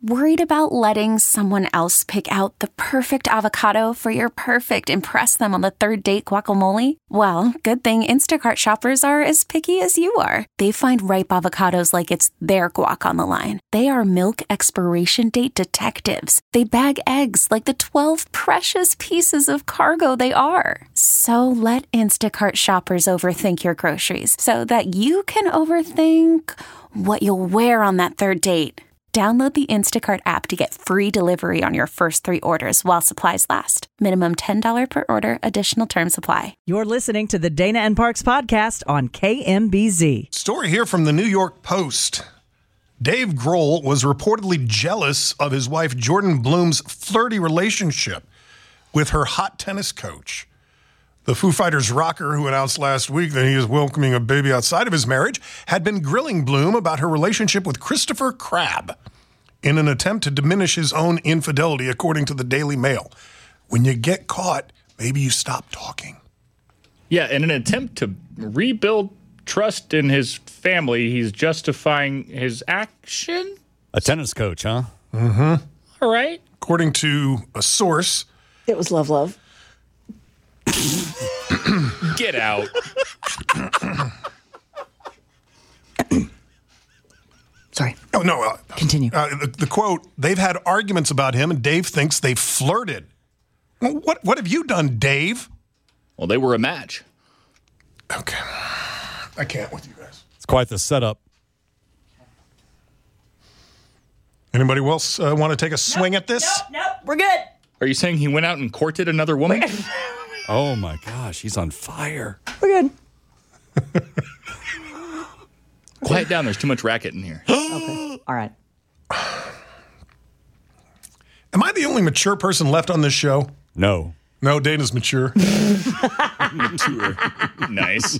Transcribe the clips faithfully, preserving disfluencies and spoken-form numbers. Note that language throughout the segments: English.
Worried about letting someone else pick out the perfect avocado for your perfect impress them on the third date guacamole? Well, good thing Instacart shoppers are as picky as you are. They find ripe avocados like it's their guac on the line. They are milk expiration date detectives. They bag eggs like the twelve precious pieces of cargo they are. So let Instacart shoppers overthink your groceries so that you can overthink what you'll wear on that third date. Download the Instacart app to get free delivery on your first three orders while supplies last. Minimum ten dollars per order. Additional terms apply. You're listening to the Dana and Parks podcast on K M B Z. Story here from the New York Post. Dave Grohl was reportedly jealous of his wife Jordan Bloom's flirty relationship with her hot tennis coach. The Foo Fighters rocker, who announced last week that he is welcoming a baby outside of his marriage, had been grilling Bloom about her relationship with Christopher Crabb in an attempt to diminish his own infidelity, according to the Daily Mail. When you get caught, maybe you stop talking. Yeah, in an attempt to rebuild trust in his family, he's justifying his action? A tennis coach, huh? Mm-hmm. All right. According to a source. It was love, love. Get out. Sorry. Oh, no. Uh, Continue. Uh, the, the quote, they've had arguments about him, and Dave thinks they flirted. Well, what, what have you done, Dave? Well, they were a match. Okay. I can't with you guys. It's quite the setup. Anybody else uh, want to take a swing nope, at this? Nope, nope. We're good. Are you saying he went out and courted another woman? Oh, my gosh. He's on fire. We're good. Quiet down. There's too much racket in here. Okay. All right. Am I the only mature person left on this show? No. No, Dana's mature. Mature. Nice.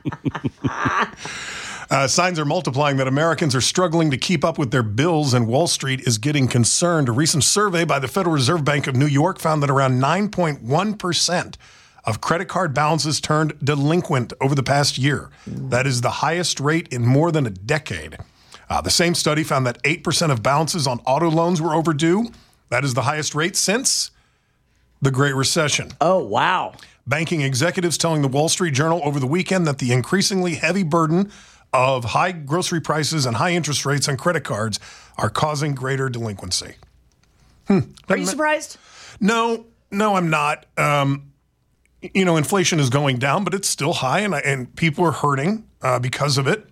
Uh, signs are multiplying that Americans are struggling to keep up with their bills, and Wall Street is getting concerned. A recent survey by the Federal Reserve Bank of New York found that around nine point one percent of credit card balances turned delinquent over the past year. That is the highest rate in more than a decade. Uh, the same study found that eight percent of balances on auto loans were overdue. That is the highest rate since the Great Recession. Oh, wow. Banking executives telling the Wall Street Journal over the weekend that the increasingly heavy burden of high grocery prices and high interest rates on credit cards are causing greater delinquency. Hmm. Are you surprised? No, no, I'm not. Um, you know, inflation is going down, but it's still high, and and people are hurting uh, because of it.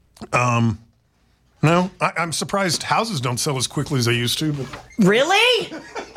Um, no, I, I'm surprised houses don't sell as quickly as they used to. But Really?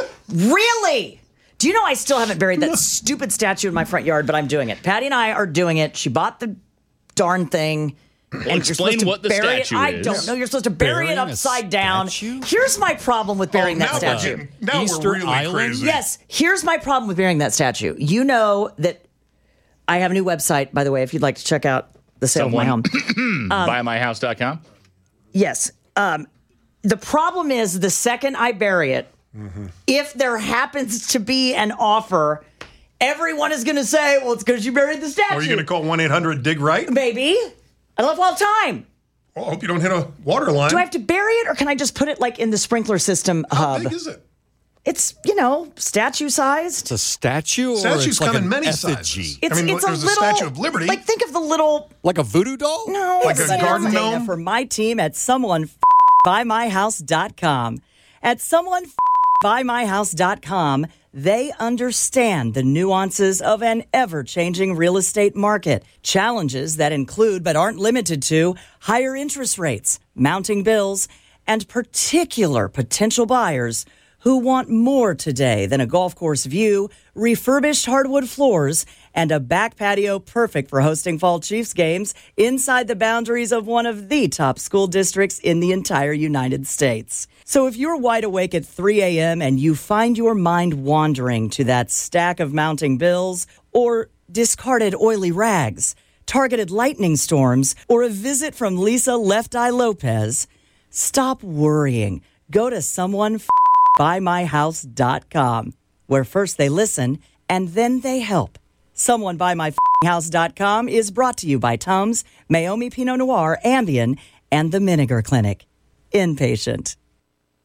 Really? Do you know I still haven't buried that stupid statue in my front yard, but I'm doing it. Patty and I are doing it. She bought the darn thing. Well, and explain you're supposed what to the bury statue it. I is. don't know. You're supposed to bury Burying it a upside down. statue? Here's my problem with burying Oh, that now we're statue. getting- now Easter we're really Island? crazy. Yes, here's my problem with burying that statue. You know that I have a new website, by the way, if you'd like to check out the sale Someone- of my home. buy my house dot com. Yes. Um, the problem is the second I bury it, Mm-hmm. if there happens to be an offer, everyone is going to say, well, it's because you buried the statue. Or are you going to call one eight hundred dig right? Baby, I love all the time. Well, I hope you don't hit a water line. Do I have to bury it, or can I just put it like in the sprinkler system How hub? big is it? It's, you know, statue sized. It's a statue or Statues it's like come in an many effigy? sizes. It's, I mean, it's there's a a little, Statue of Liberty. Like, think of the little. Like a voodoo doll? No, Like it's a not garden Dana gnome? for my team at someone buy my house dot com. At someone buy my house dot com, they understand the nuances of an ever-changing real estate market. Challenges that include, but aren't limited to, higher interest rates, mounting bills, and particular potential buyers who want more today than a golf course view, refurbished hardwood floors, and a back patio perfect for hosting fall Chiefs games inside the boundaries of one of the top school districts in the entire United States. So if you're wide awake at three a.m. and you find your mind wandering to that stack of mounting bills or discarded oily rags, targeted lightning storms, or a visit from Lisa Left Eye Lopez, stop worrying. Go to someone buy my house dot com, where first they listen and then they help. someone buy my house dot com is brought to you by Tums, Maomi Pinot Noir, Ambien, and the Miniger Clinic. Inpatient.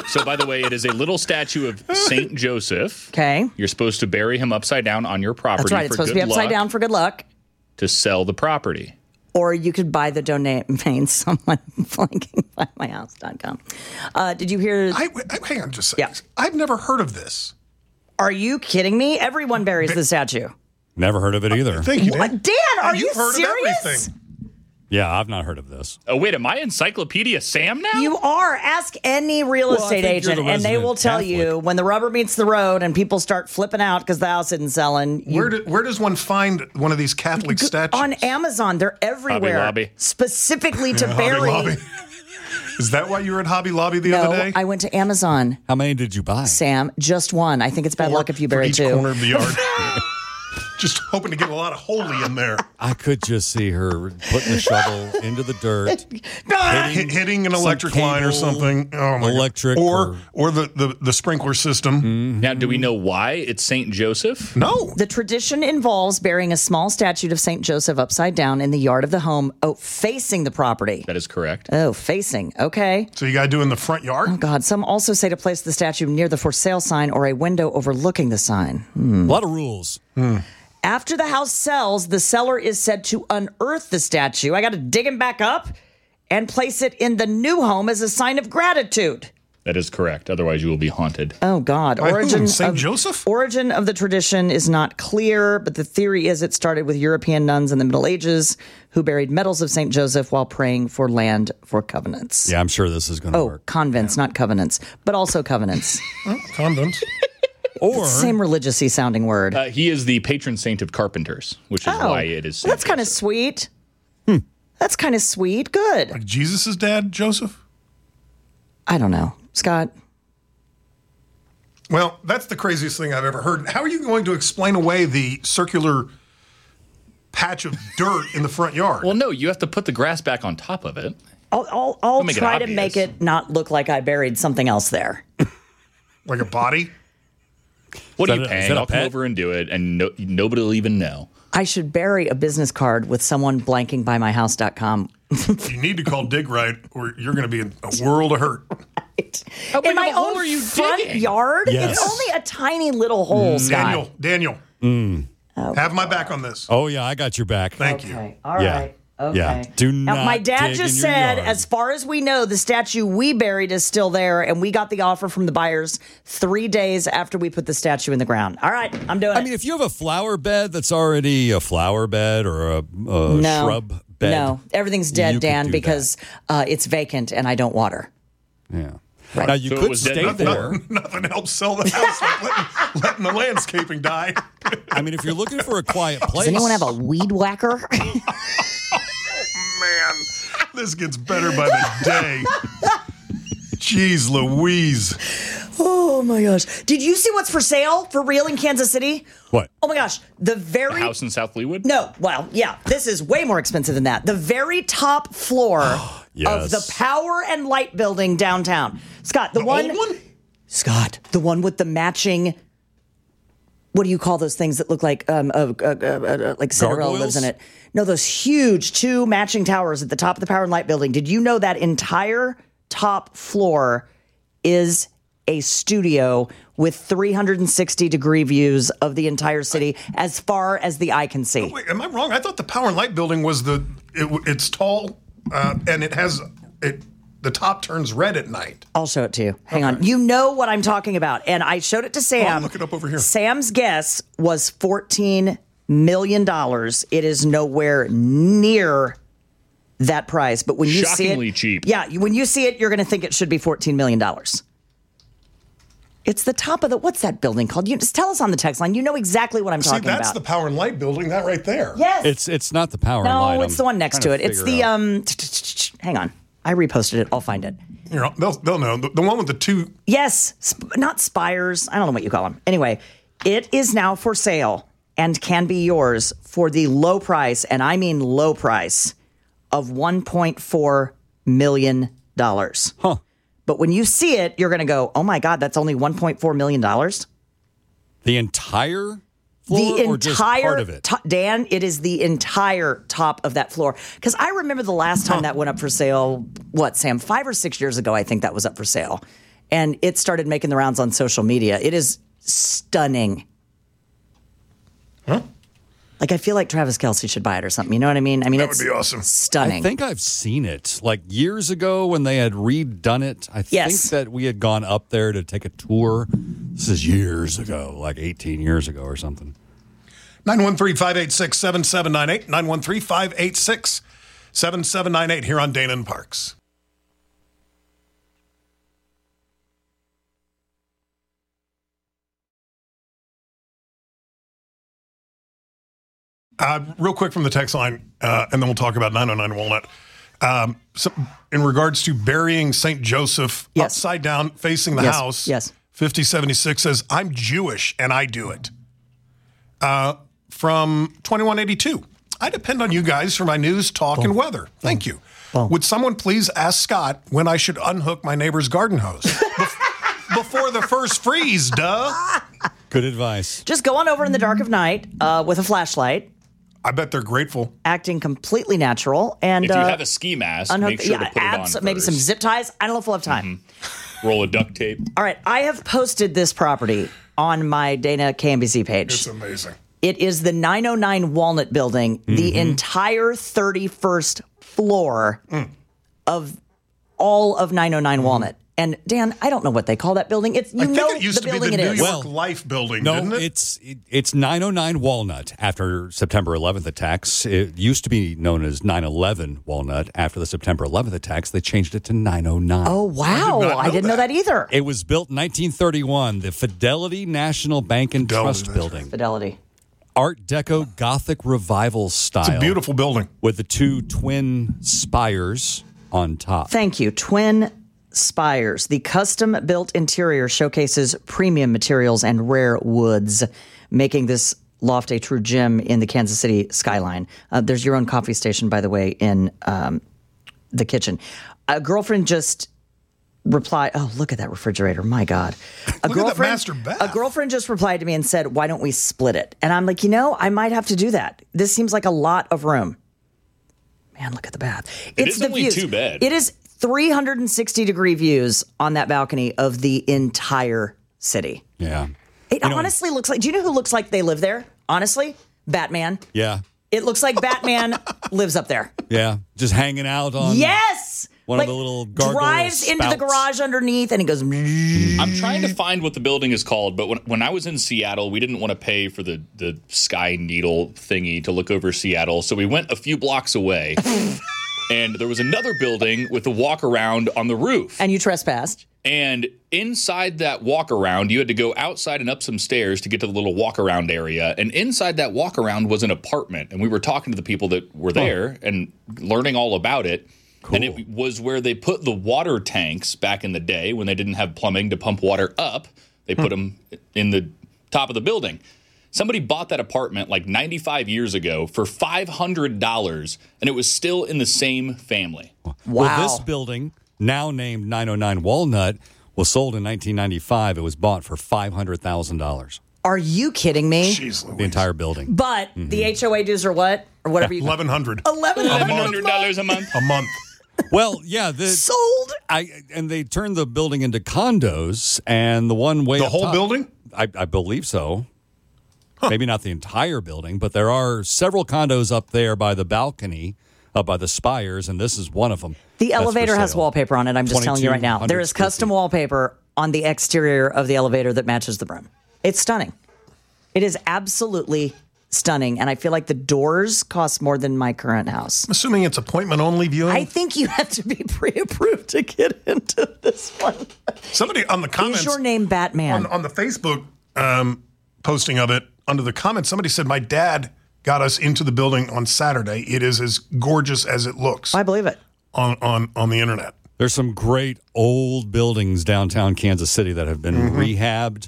So, by the way, it is a little statue of Saint Joseph. Okay. You're supposed to bury him upside down on your property. That's right. For It's supposed to good be upside luck down for good luck. to sell the property. Or you could buy the domain someone flanking by my house dot com. Uh, did you hear? I, I, hang on just a second. Yeah. I've never heard of this. Are you kidding me? Everyone buries the statue. Never heard of it either. Thank you, Dan. What? Dan, are you You've heard serious? of everything. Yeah, I've not heard of this. Oh, wait, am I Encyclopedia Sam now? You are. Ask any real Well, I estate think you're agent, the and they resident will tell Catholic. you when the rubber meets the road and people start flipping out because the house isn't selling. You, Where, do, where does one find one of these Catholic statues? on Amazon, they're everywhere. Lobby. Specifically to Hobby bury. Lobby. Is that why you were at Hobby Lobby the No, other day? I went to Amazon, How many did you buy? Sam. Just one. I think it's bad For- luck if you for bury each two. corner of the yard. Just hoping to get a lot of holy in there. I could just see her putting the shovel into the dirt, Hit, hitting an some electric line or cable, something. Oh my electric God. Or or- or the, the, the sprinkler system. Now, do we know why it's Saint Joseph? No. The tradition involves burying a small statue of Saint Joseph upside down in the yard of the home, oh, facing the property. That is correct. Oh, facing. Okay. So you got to do it in the front yard? God, some also say to place the statue near the for sale sign or a window overlooking the sign. a lot of rules. After the house sells, the seller is said to unearth the statue. I got to dig him back up and place it in the new home as a sign of gratitude. That is correct. Otherwise, you will be haunted. Oh, God. By origin whom? Saint of, Joseph? Origin of the tradition is not clear, but the theory is it started with European nuns in the Middle Ages who buried medals of Saint Joseph while praying for land for covenants. Yeah, I'm sure this is going to Oh, work. convents, not covenants, but also covenants. Condoms. Or Same religious-y sounding word. Uh, he is the patron saint of carpenters, which is Oh, why it is Saint That's kind of Joseph. sweet. That's kind of sweet. Good. Like Jesus' dad, Joseph? I don't know. Scott? Well, that's the craziest thing I've ever heard. How are you going to explain away the circular patch of dirt in the front yard? Well, no, you have to put the grass back on top of it. I'll, I'll, I'll make it try to obvious. make it not look like I buried something else there. Like a body? What Is are you that a- is paying? that a I'll come pet? over and do it, and no, nobody will even know. I should bury a business card with someone blanking by my house dot com. You need to call Dig Right or you're going to be in a world of hurt. How big In my of a hole own are you front digging? yard? Yes. It's only a tiny little hole, Scott. Daniel, Daniel, have my back on this. oh yeah, I got your back. Thank you. Okay. All Yeah. right. Okay. Yeah. Do Now, not my dad dig just in your said, yard. as far as we know, the statue we buried is still there, and we got the offer from the buyers three days after we put the statue in the ground. All right, I'm doing I it. mean, if you have a flower bed that's already a flower bed or a, a no, shrub bed, no, everything's you dead, could Dan, do because uh, it's vacant and I don't water. yeah. Now you So it could was dead stay before. there. Nothing helps sell the house like letting, letting the landscaping die. I mean, if you're looking for a quiet place, Does anyone have a weed whacker? Man, this gets better by the day. Jeez Louise. Oh my gosh! Did you see what's for sale for real in Kansas City? What? Oh my gosh! The very House in South Leawood? No, well, yeah, this is way more expensive than that. The very top floor of Yes. the Power and Light building downtown. Scott, the, The one, old one? Scott, the one with the matching. What do you call those things that look like um uh, uh, uh, uh, like Cinderella lives in Gargoyles? it? No, those huge two matching towers at the top of the Power and Light building. Did you know that entire top floor is a studio with three hundred sixty degree views of the entire city as far as the eye can see? Wait, am I wrong? I thought the Power and Light building was the, it, it's tall uh, and it has, it. the top turns red at night. I'll show it to you. Hang on. You know what I'm talking about. And I showed it to Sam. Oh, look it up over here. Sam's guess was fourteen million dollars. It is nowhere near that price. But when you see Shockingly it. cheap. Yeah. When you see it, you're going to think it should be fourteen million dollars. It's the top of the, what's that building called? You just tell us on the text line. You know exactly what I'm See, talking that's about. the Power and Light building, that right there. Yes. It's it's not the power and no, light. it's I'm the one next to trying it. It's figure the, out. um, hang on. I reposted it. I'll find it. You know, they'll, they'll know. The, the one with the two, Yes, sp- not spires. I don't know what you call them. Anyway, it is now for sale and can be yours for the low price, and I mean low price, of one point four million dollars. Huh. But when you see it, you're going to go, oh my God, that's only one point four million dollars? The entire floor The or just part entire, of it? to- Dan, it is the entire top of that floor. Because I remember the last time that went up for sale, what, Sam, five or six years ago, I think that was up for sale. and it started making the rounds on social media. It is stunning. Huh? Like, I feel like Travis Kelce should buy it or something. You know what I mean? I mean, That it's would be awesome. stunning. I think I've seen it like years ago when they had redone it. I Yes. think that we had gone up there to take a tour. This is years ago, like eighteen years ago or something. nine one three, five eight six, seven seven nine eight. nine one three, five eight six, seven seven nine eight here on Dana and Parks. Uh, real quick from the text line, uh, and then we'll talk about nine oh nine Walnut. Um, so in regards to burying Saint Joseph Yes. upside down facing the Yes, house, yes. fifty seventy-six says, I'm Jewish and I do it. Uh, from twenty-one eighty-two, I depend on you guys for my news, talk, and weather. Thank you. Boom. Would someone please ask Scott when I should unhook my neighbor's garden hose? Bef- before the first freeze, duh. Good advice. Just go on over in the dark of night uh, with a flashlight, I bet they're grateful. acting completely natural. And If you uh, have a ski mask, unhook- make sure yeah, to put add it on some- maybe some first. zip ties. I don't know if we'll have time. Roll of duct tape. All right, I have posted this property on my Dana K M B Z page. It's amazing. It is the nine oh nine Walnut Building, the entire thirty-first floor of all of nine oh nine Walnut. And Dan, I don't know what they call that building. It's you I think know it used the to be building the it New is. York Well, Life building, No, didn't it? it's it, it's nine oh nine Walnut after September eleventh attacks. It used to be known as nine eleven Walnut after the September eleventh attacks. They changed it to nine oh nine. Oh wow, not I, know didn't know that. that either. It was built in nineteen thirty-one, the Fidelity National Bank and Fidelity, Trust that's Building. Fidelity. Art Deco Gothic Revival style. It's a beautiful building. With the two twin spires on top. Thank you. Twin Spires. The custom built interior showcases premium materials and rare woods, making this loft a true gem in the Kansas City skyline. Uh, there's your own coffee station, by the way, in um, the kitchen. A girlfriend just replied, oh, look at that refrigerator. My God. A Look at that girlfriend, master bath. A girlfriend just replied to me and said, why don't we split it? And I'm like, you know, I might have to do that. This seems like a lot of room. Man, look at the bath. It it's is the only views. two bed. It is three hundred sixty degree views on that balcony of the entire city. Yeah. It You know- honestly looks like, do you know who looks like they live there? Honestly, Batman. Yeah. It looks like Batman lives up there. Yeah. Just hanging out on. Yes. One of the little gargoyle drives into the spouts. garage underneath and he goes, I'm trying to find what the building is called, but when, when I was in Seattle, we didn't want to pay for the, the Sky Needle thingy to look over Seattle, so we went a few blocks away, and there was another building with a walk around on the roof. and you trespassed. And inside that walk around, you had to go outside and up some stairs to get to the little walk around area. And inside that walk around was an apartment. And we were talking to the people that were there and learning all about it. Cool. And it was where they put the water tanks back in the day when they didn't have plumbing to pump water up. They put them in the top of the building. Somebody bought that apartment like ninety-five years ago for five hundred dollars, and it was still in the same family. Wow. Well, this building, now named nine oh nine Walnut, was sold in nineteen ninety-five. It was bought for five hundred thousand dollars. Are you kidding me? Jeez Louise. The entire building. But the H O A dues are what? Or whatever you eleven hundred eleven eleven hundred hundred dollars a month. a month. Well, yeah. The, sold. I and they turned the building into condos, and the one way The up whole top- building? I, I believe so. Maybe not the entire building, but there are several condos up there by the balcony, up by the spires, and this is one of them. The That's for elevator has sale. wallpaper on it. I'm just telling you right now. There is twenty-two hundred custom square feet. wallpaper on the exterior of the elevator that matches the room. It's stunning. It is absolutely stunning. And I feel like the doors cost more than my current house. I'm assuming it's appointment only viewing. I think you have to be pre-approved to get into this one. Somebody on the comments Is your name Batman? on, on the Facebook um, posting of it, under the comments, somebody said, my dad got us into the building on Saturday. It is as gorgeous as it looks I believe it. on, on, on the internet. There's some great old buildings downtown Kansas City that have been Mm-hmm. rehabbed.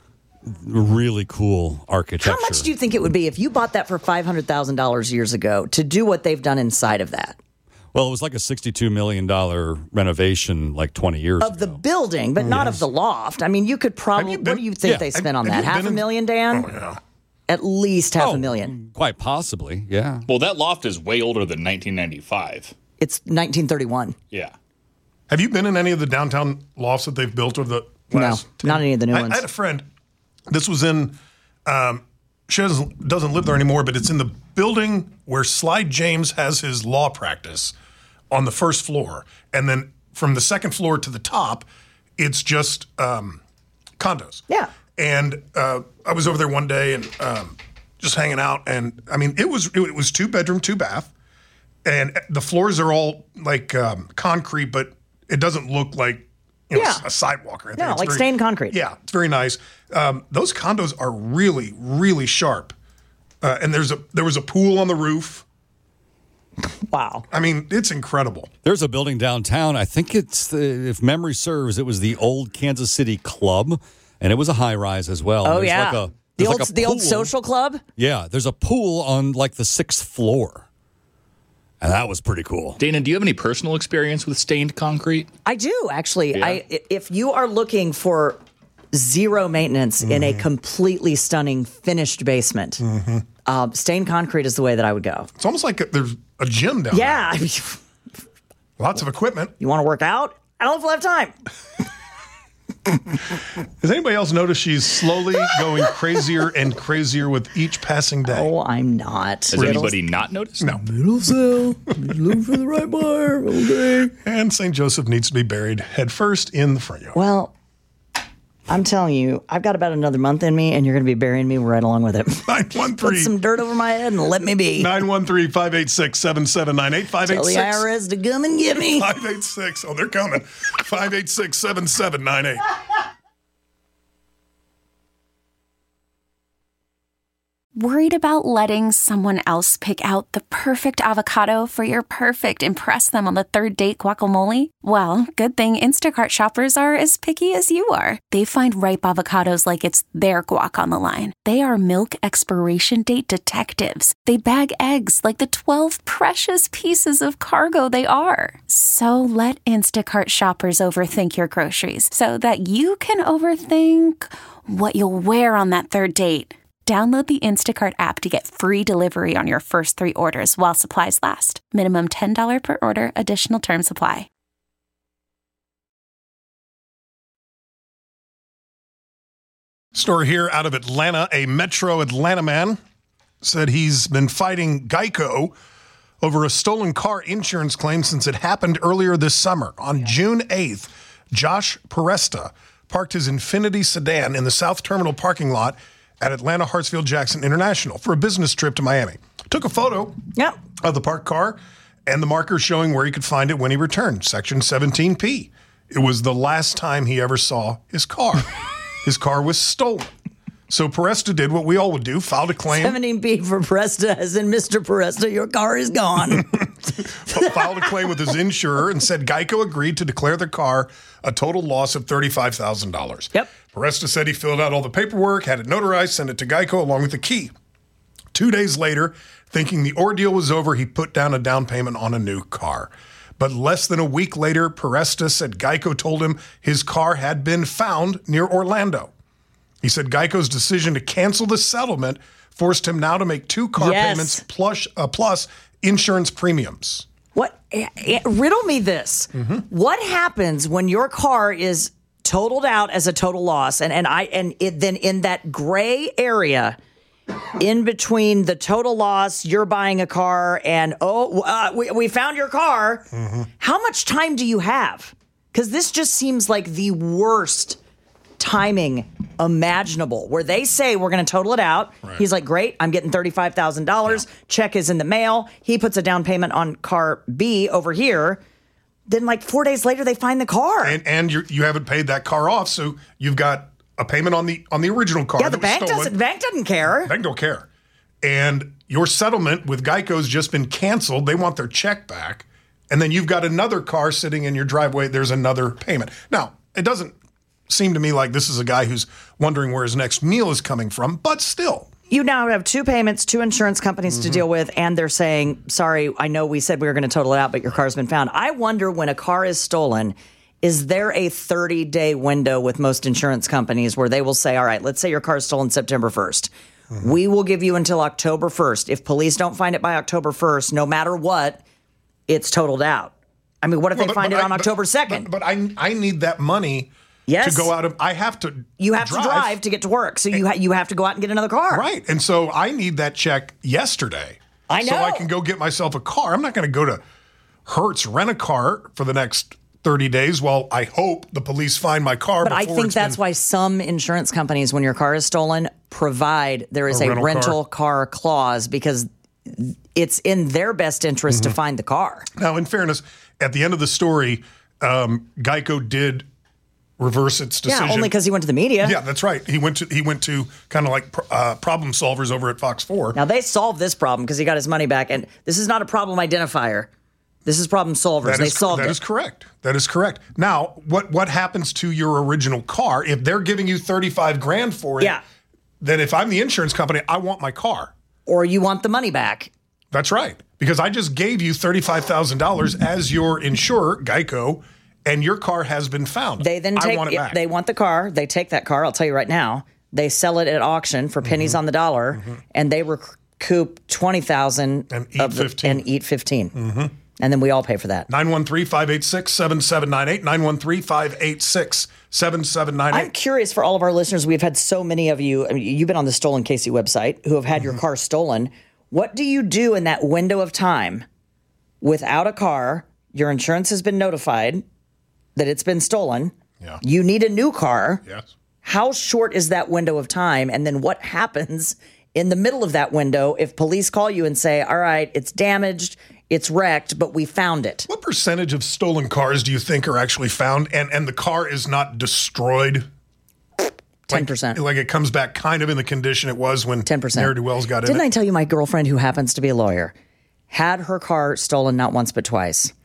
Really cool architecture. How much do you think it would be if you bought that for five hundred thousand dollars years ago to do what they've done inside of that? Well, it was like a sixty-two million dollars renovation like twenty years Of the ago. building, but not of the loft. I mean, you could probably, you what been- do you think yeah. they Have- spent on have that? you Half been a in- million, Dan? Oh, yeah. At least half Oh, a million. Quite possibly, yeah. Well, that loft is way older than nineteen ninety-five. It's nineteen thirty-one. Yeah. Have you been in any of the downtown lofts that they've built over the last? No, not any of the new I, ones. I had a friend. This was in. Um, she doesn't, doesn't live there anymore, but it's in the building where Sly James has his law practice on the first floor, and then from the second floor to the top, it's just um, condos. Yeah. And uh, I was over there one day and um, just hanging out, and I mean, it was it was two bedroom, two bath, and the floors are all like um, concrete, but it doesn't look like you know, Yeah. a sidewalk or anything. No, It's like very- stained concrete. Yeah, it's very nice. Um, those condos are really, really sharp, uh, and there's a there was a pool on the roof. Wow. I mean, it's incredible. There's a building downtown. I think it's, the, if memory serves, it was the old Kansas City Club, and it was a high rise as well. Oh There's yeah. like a, the there's old like a the old pool. social club. Yeah, there's a pool on like the sixth floor, and that was pretty cool. Dana, do you have any personal experience with stained concrete? I do actually. Yeah. I if you are looking for zero maintenance in a completely stunning finished basement, uh, stained concrete is the way that I would go. It's almost like a, there's a gym down Yeah. I mean, there. Lots of equipment. you want to work out? I don't know if we'll have time. Has anybody else noticed she's slowly going crazier and crazier with each passing day? Oh, I'm not. Has anybody not noticed? No. Middle cell. Look for the right bar. Okay. And Saint Joseph needs to be buried head first in the front yard. Well, I'm telling you, I've got about another month in me, and you're going to be burying me right along with it. nine one Put three, some dirt over my head and let me be. nine one three, five eight six, seven seven nine eight, five eight Tell the I six, R S to come and get me. five eight six. Oh, they're coming. five eight six, seven seven nine eight. Worried about letting someone else pick out the perfect avocado for your perfect impress them on the third date guacamole? Well, good thing Instacart shoppers are as picky as you are. They find ripe avocados like it's their guac on the line. They are milk expiration date detectives. They bag eggs like the twelve precious pieces of cargo they are. So let Instacart shoppers overthink your groceries so that you can overthink what you'll wear on that third date. Download the Instacart app to get free delivery on your first three orders while supplies last. Minimum ten dollars per order. Additional terms apply. Story here out of Atlanta. A Metro Atlanta man said he's been fighting Geico over a stolen car insurance claim since it happened earlier this summer. On June eighth, Josh Peresta parked his Infiniti sedan in the South Terminal parking lot at Atlanta Hartsfield Jackson International for a business trip to Miami. Took a photo Yep. of the parked car and the marker showing where he could find it when he returned, section seventeen P. It was the last time he ever saw his car. His car was stolen. So Peresta did what we all would do, filed a claim. seventeen B for Presta, as in Mister Peresta, your car is gone. filed a claim with his insurer and said Geico agreed to declare the car a total loss of thirty-five thousand dollars. Yep. Peresta said he filled out all the paperwork, had it notarized, sent it to Geico along with the key. Two days later, thinking the ordeal was over, he put down a down payment on a new car. But less than a week later, Peresta said Geico told him his car had been found near Orlando. He said Geico's decision to cancel the settlement forced him now to make two car Yes. payments plus, uh, plus insurance premiums. What? eh, eh, riddle me this. What happens when your car is totaled out as a total loss, and and I and it, then in that gray area in between the total loss, you're buying a car, and oh, uh, we we found your car. How much time do you have? Because this just seems like the worst timing imaginable, where they say we're going to total it out. He's like, great, I'm getting thirty-five thousand dollars. Check is in the mail. He puts a down payment on car B over here. Then like four days later, they find the car. And and you you haven't paid that car off, so you've got a payment on the on the original car. yeah, the that was bank stolen. doesn't. Bank doesn't care. Bank don't care. And your settlement with Geico's just been canceled. They want their check back. And then you've got another car sitting in your driveway. There's another payment. Now, it doesn't seem to me like this is a guy who's wondering where his next meal is coming from, but still. You now have two payments, two insurance companies to deal with, and they're saying, sorry, I know we said we were going to total it out, but your car's been found. I wonder, when a car is stolen, is there a thirty-day window with most insurance companies where they will say, all right, let's say your car's stolen September first. We will give you until October first. If police don't find it by October first, no matter what, it's totaled out. I mean, what if Well, they but- find but it I- on but- October second? But, but I I need that money Yes. to go out of. I have to. You have to drive to get to work, so you ha- you have to go out and get another car. Right, and so I need that check yesterday. I So I know. can go get myself a car. I'm not going to go to Hertz, rent a car for the next thirty days while I hope the police find my car. But I before think it's that's been- why some insurance companies, when your car is stolen, provide there is A a, rental rental, car. clause because it's in their best interest Mm-hmm. to find the car. Now, in fairness, at the end of the story, um, Geico did reverse its decision. Yeah, only because he went to the media. Yeah, that's right. He went to he went to kind of like uh, problem solvers over at Fox four. Now they solved this problem because he got his money back, and this is not a problem identifier. This is problem solvers. That they is cor- solved that it. is correct. That is correct. Now, what what happens to your original car if they're giving you thirty-five grand for it? Yeah. Then if I'm the insurance company, I want my car. Or you want the money back. That's right. Because I just gave you thirty-five thousand dollars as your insurer, Geico, and your car has been found. They then I take want it back. they want the car. They take that car. I'll tell you right now. They sell it at auction for pennies Mm-hmm. on the dollar, and they recoup twenty thousand And eat fifteen. and eat fifteen. Mm-hmm. And then we all pay for that. nine one three, five eight six, seven seven nine eight, nine one three, five eight six, seven seven nine I'm eight. curious for all of our listeners. We've had so many of you. I mean, you've been on the Stolen Casey website who have had Mm-hmm. your car stolen. What do you do in that window of time without a car? Your insurance has been notified that it's been stolen. Yeah. You need a new car. Yes. How short is that window of time? And then what happens in the middle of that window if police call you and say, all right, it's damaged, it's wrecked, but we found it? What percentage of stolen cars do you think are actually found and, and the car is not destroyed? ten percent. Like it comes back kind of in the condition it was when ten percent. Ne'er Do Wells got Didn't in I it. tell you my girlfriend, who happens to be a lawyer, had her car stolen not once but twice?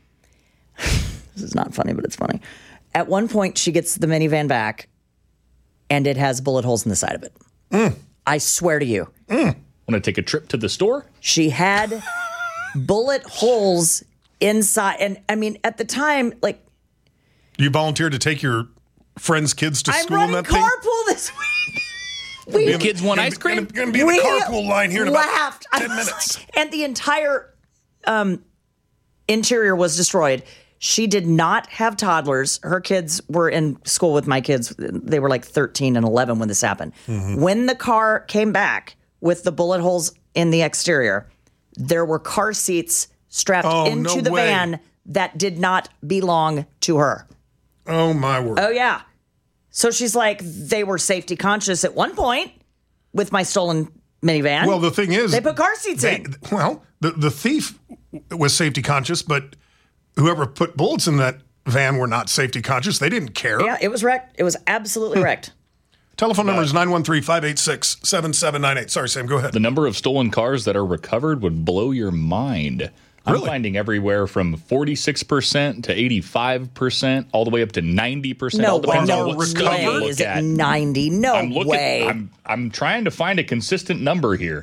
This is not funny, but it's funny. At one point, she gets the minivan back, and it has bullet holes in the side of it. Mm. I swear to you. Want to take a trip to the store? She had bullet holes inside. And I mean, at the time, like, You volunteered to take your friends' kids to I'm school in running that thing? carpool this week. We, Kids want ice cream? Going to be in the we carpool line here in about laughed. ten I was minutes. like- and the entire um, interior was destroyed. She did not have toddlers. Her kids were in school with my kids. They were like thirteen and eleven when this happened. Mm-hmm. When the car came back with the bullet holes in the exterior, there were car seats strapped Oh, into no the way. van that did not belong to her. Oh, my word. Oh, yeah. So she's like, they were safety conscious at one point with my stolen minivan. Well, the thing is, they put car seats they- in. Well, the, the thief was safety conscious, but whoever put bullets in that van were not safety conscious. They didn't care. Yeah, it was wrecked. It was absolutely wrecked. Telephone number is nine one three, five eight six, seven seven nine eight. Sorry, Sam, go ahead. The number of stolen cars that are recovered would blow your mind. I'm Really? finding everywhere from forty-six percent to eighty-five percent, all the way up to ninety percent. No all way. depends No on what study way. you look Is it at. ninety? No I'm looking. way. I'm I'm trying to find a consistent number here.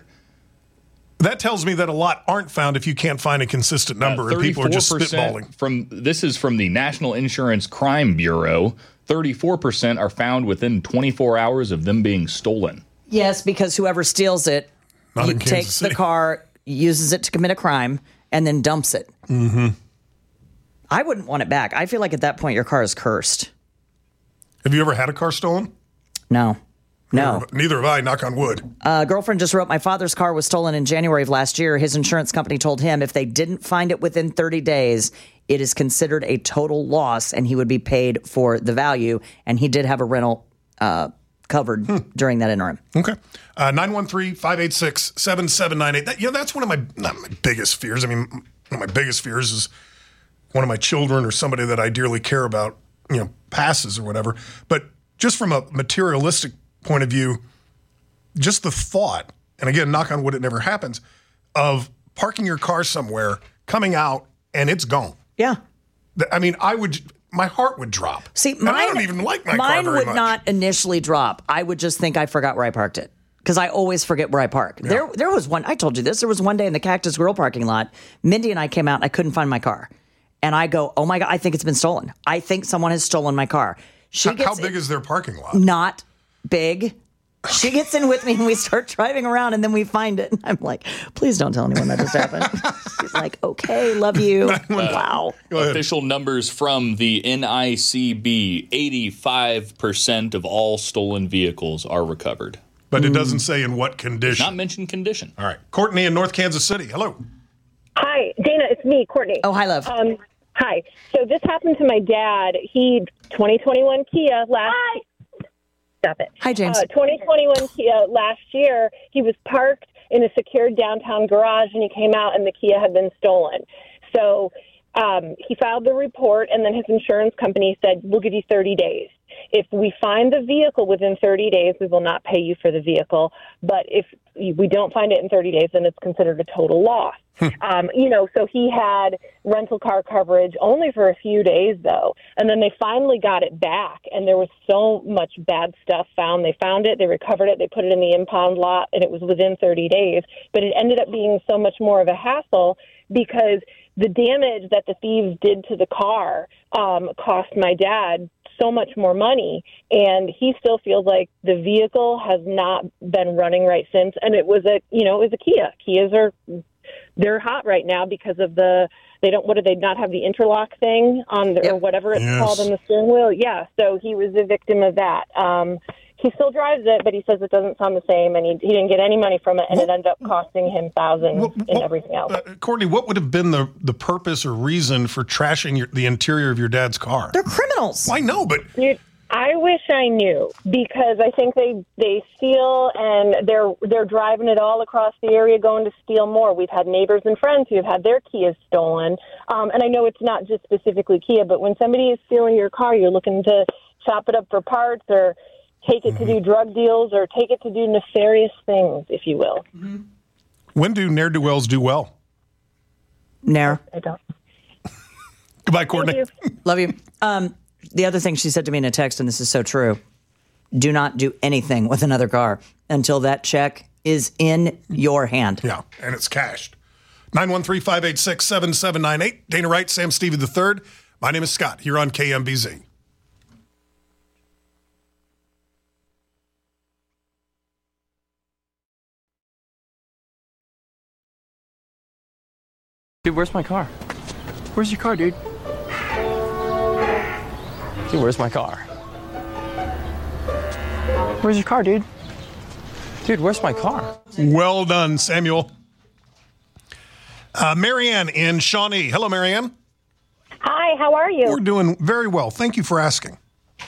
That tells me that a lot aren't found if you can't find a consistent number and people are just thirty-four percent spitballing. From this is from the National Insurance Crime Bureau. thirty-four percent are found within twenty-four hours of them being stolen. Yes, because whoever steals it Not he in Kansas takes City. the car, uses it to commit a crime, and then dumps it. Mm-hmm. I wouldn't want it back. I feel like at that point your car is cursed. Have you ever had a car stolen? No. No. Neither have I, knock on wood. A girlfriend just wrote, my father's car was stolen in January of last year. His insurance company told him if they didn't find it within thirty days, it is considered a total loss and he would be paid for the value. And he did have a rental uh, covered during that interim. Okay. Uh, nine one three, five eight six, seven seven nine eight. That, you know, that's one of my, not my biggest fears. I mean, one of my biggest fears is one of my children or somebody that I dearly care about, you know, passes or whatever. But just from a materialistic point of view, just the thought, and again, knock on wood, it never happens, of parking your car somewhere, coming out, and it's gone. Yeah. Th- I mean, I would, my heart would drop. See, And mine, I don't even like my car mine very would much. not initially drop. I would just think I forgot where I parked it. Because I always forget where I park. There there was one, I told you this, there was one day in the Cactus Grill parking lot, Mindy and I came out and I couldn't find my car. And I go, oh my God, I think it's been stolen. I think someone has stolen my car. She How, gets how big is their parking lot? not big. She gets in with me and we start driving around and then we find it. And I'm like, please don't tell anyone that just happened. She's like, okay, love you. Wow. Official numbers from the N I C B, eighty-five percent of all stolen vehicles are recovered. But it doesn't say in what condition. Not mentioned condition. All right. Courtney in North Kansas City. Hello. Hi, Dana. It's me, Courtney. Oh, hi, love. Um, hi. So this happened to my dad. He, twenty twenty-one Kia last... Hi. Stop it. Hi, James. Uh, twenty twenty-one Kia last year, he was parked in a secured downtown garage, and he came out, and the Kia had been stolen. So um, he filed the report, and then his insurance company said, we'll give you thirty days. If we find the vehicle within thirty days, we will not pay you for the vehicle. But if we don't find it in thirty days, then it's considered a total loss. um, you know, so he had rental car coverage only for a few days, though. And then they finally got it back, and there was so much bad stuff found. They found it, they recovered it, they put it in the impound lot, and it was within thirty days. But it ended up being so much more of a hassle because the damage that the thieves did to the car um, cost my dad so much more money, and he still feels like the vehicle has not been running right since. And it was a, you know, it was a Kia. Kias are, they're hot right now because of the, they don't, what do they not have the interlock thing on the, Yep. or whatever it's Yes. called on the steering wheel? Yeah. So he was a victim of that. Um, he still drives it, but he says it doesn't sound the same, and he, he didn't get any money from it, and it ended up costing him thousands What- and what- everything else. Uh, Courtney, what would have been the, the purpose or reason for trashing your, the interior of your dad's car? They're criminals. I know, but Dude, I wish I knew, because I think they they steal, and they're they're driving it all across the area, going to steal more. We've had neighbors and friends who have had their Kias stolen, um, and I know it's not just specifically Kia, but when somebody is stealing your car, you're looking to chop it up for parts or take it to do drug deals or take it to do nefarious things, if you will. when do ne'er-do-wells do well? Nair. I don't. Goodbye, Courtney. Thank you. Love you. Um, the other thing she said to me in a text, and this is so true, do not do anything with another car until that check is in your hand. Yeah, and it's cashed. nine one three, five eight six, seven seven nine eight. Dana Wright, Sam Stevie the third. My name is Scott, here on K M B Z. Dude, where's my car? Where's your car, dude? Dude, where's my car? Where's your car, dude? Dude, where's my car? Well done, Samuel. Uh, Marianne in Shawnee. Hello, Marianne. Hi, how are you? We're doing very well. Thank you for asking.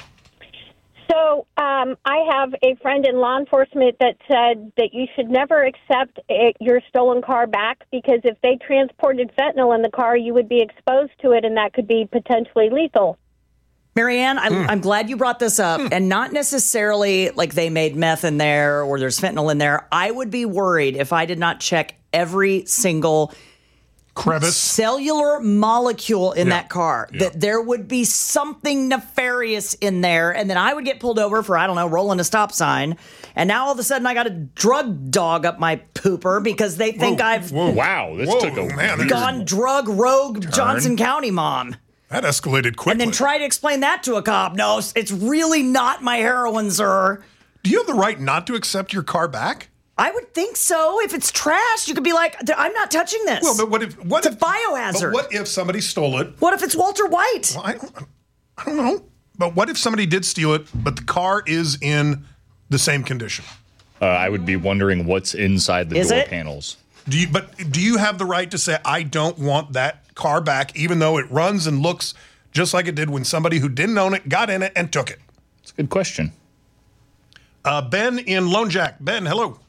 So um, I have a friend in law enforcement that said that you should never accept a, your stolen car back, because if they transported fentanyl in the car, you would be exposed to it, and that could be potentially lethal. Marianne, I'm, Mm. I'm glad you brought this up, mm. and not necessarily like they made meth in there or there's fentanyl in there. I would be worried if I did not check every single crevice, cellular molecule in Yeah. that car, Yeah. that there would be something nefarious in there, and then I would get pulled over for, I don't know, rolling a stop sign, and now all of a sudden I got a drug dog up my pooper because they think Whoa, I've whoa. Wow, this Whoa, took a man, weird- gone drug rogue Johnson County mom. That escalated quickly. And then try to explain that to a cop. No, it's really not my heroin, sir. Do you have the right not to accept your car back? I would think so. If it's trash, you could be like, I'm not touching this. Well, but what if what It's a if, biohazard. But what if somebody stole it? What if it's Walter White? Well, I, don't, I don't know. But what if somebody did steal it, but the car is in the same condition? Uh, I would be wondering what's inside the Is door it? panels. Do you? But do you have the right to say I don't want that car back, even though it runs and looks just like it did when somebody who didn't own it got in it and took it? It's a good question. Uh, Ben in Lone Jack. Ben, hello.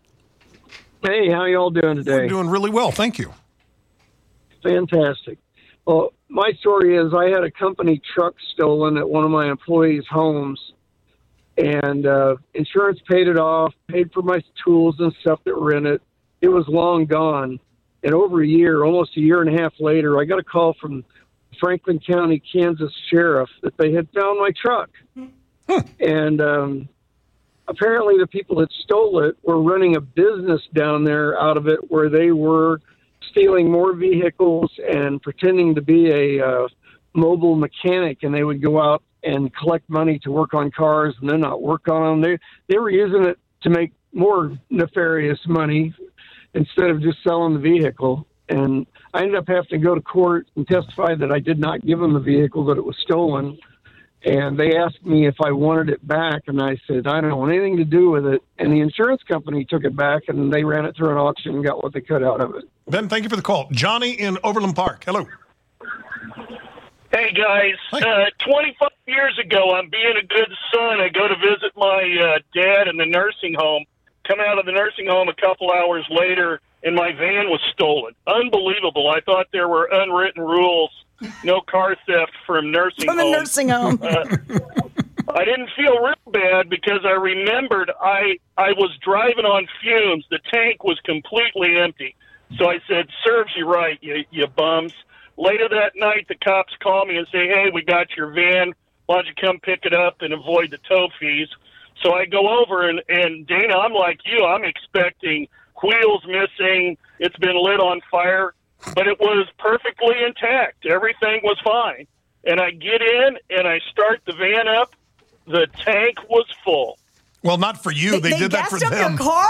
Hey, how y'all doing today? We're doing really well, thank you. Fantastic. Well, my story is I had a company truck stolen at one of my employees' homes, and uh, insurance paid it off, paid for my tools and stuff that were in it. It was long gone. And over a year, almost a year and a half later, I got a call from Franklin County, Kansas sheriff that they had found my truck. Hmm. And um, apparently the people that stole it were running a business down there out of it where they were stealing more vehicles and pretending to be a uh, mobile mechanic, and they would go out and collect money to work on cars and then not work on them. They, they were using it to make more nefarious money instead of just selling the vehicle. And I ended up having to go to court and testify that I did not give them the vehicle, that it was stolen. And they asked me if I wanted it back, and I said, I don't want anything to do with it. And the insurance company took it back, and they ran it through an auction and got what they could out of it. Ben, thank you for the call. Johnny in Overland Park. Hello. Hey, guys. Uh, twenty-five years ago, I'm being a good son. I go to visit my uh, dad in the nursing home. Come out of the nursing home a couple hours later, and my van was stolen. Unbelievable. I thought there were unwritten rules. No car theft from nursing From the home. nursing home. uh, I didn't feel real bad because I remembered I I was driving on fumes. The tank was completely empty. So I said, serves you right, you, you bums. Later that night, the cops call me and say, hey, we got your van. Why don't you come pick it up and avoid the tow fees? So I go over, and, and Dana, I'm like you. I'm expecting wheels missing. It's been lit on fire. But it was perfectly intact. Everything was fine. And I get in, and I start the van up. The tank was full. Well, not for you. They, they, they did that for gassed up them. your car?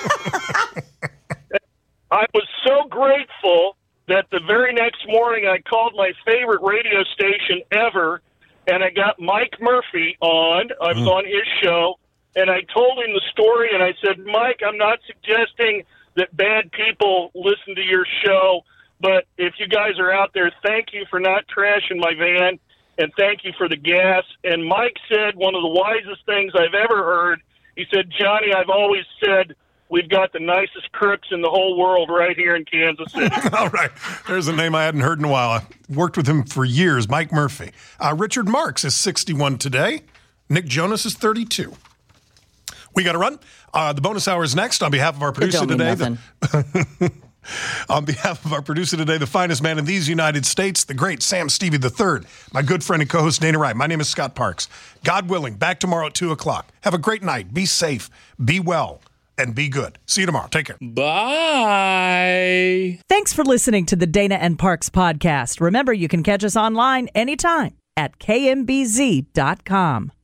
I was so grateful that the very next morning I called my favorite radio station ever, and I got Mike Murphy on. I was mm. on his show, and I told him the story, and I said, Mike, I'm not suggesting that bad people listen to your show, but if you guys are out there, thank you for not trashing my van, and thank you for the gas. And Mike said one of the wisest things I've ever heard. He said, Johnny, I've always said we've got the nicest crooks in the whole world right here in Kansas City. All right. There's a name I hadn't heard in a while. I worked with him for years, Mike Murphy. Uh, Richard Marks is sixty-one today. Nick Jonas is thirty-two. We got to run. Uh, the bonus hour is next. On behalf of our producer today, the, on behalf of our producer today, the finest man in these United States, the great Sam Stevie the third, my good friend and co-host Dana Wright. My name is Scott Parks. God willing, back tomorrow at two o'clock. Have a great night. Be safe. Be well. And be good. See you tomorrow. Take care. Bye. Thanks for listening to the Dana and Parks podcast. Remember, you can catch us online anytime at K M B Z dot com.